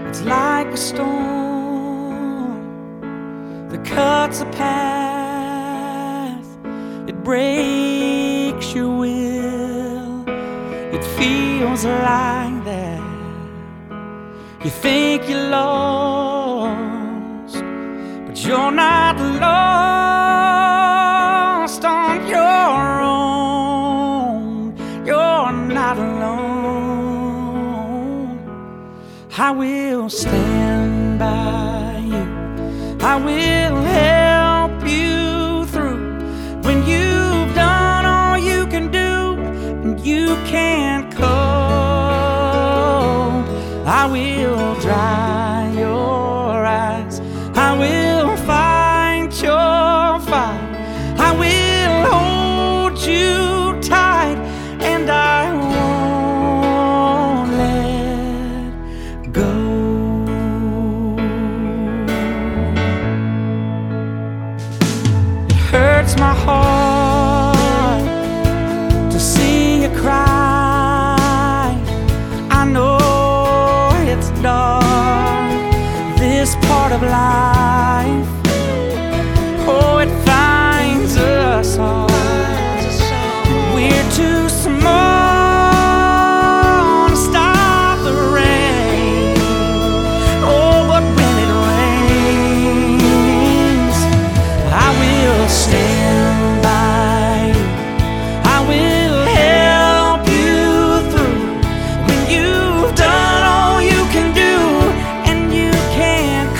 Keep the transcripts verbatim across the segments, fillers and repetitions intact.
It's like a storm that cuts a path. It breaks your will. It feels like that. You think you're lost, but you're not lost on your own. You're not alone. I will stand by you. I will help you through when you've done all you can do and you can't cope. I will dry your eyes. I will fight your fight. I will hold you tight, and I won't let go. It hurts my heart to see you cry. I know it's dark, this part of life. Oh, it finds us all. We're too small to stop the rain. Oh, but when it rains, I will stand by you. I will help you through when you've done all you can do and you can't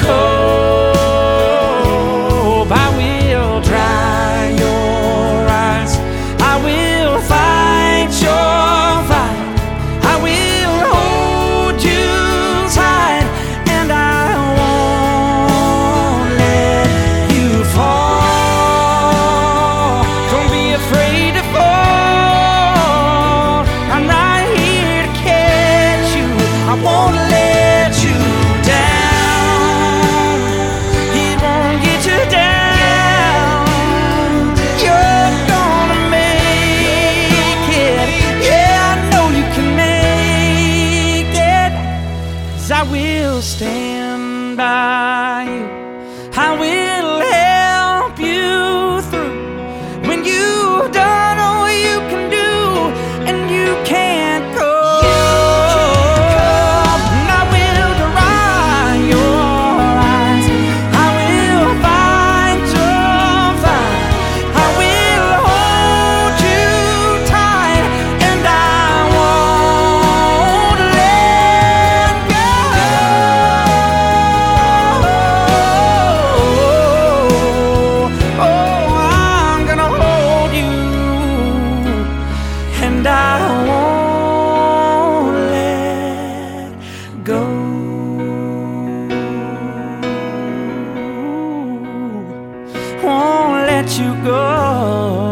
cope. I will dry your eyes. I will fight your fight. I will hold you tight, and I won't let you fall. Don't be afraid to fall. I'm right here to catch you. I won't let you down. It won't get you down. You're gonna make it. Yeah, I know you can make it. 'Cause I will stand by you. I will help you through when you've done all you can do and you can't go. And I will dry your eyes. I will fight your fight. I will hold you tight, and I won't let go. Oh, I'm gonna hold you, and I won't let go. Won't let you go.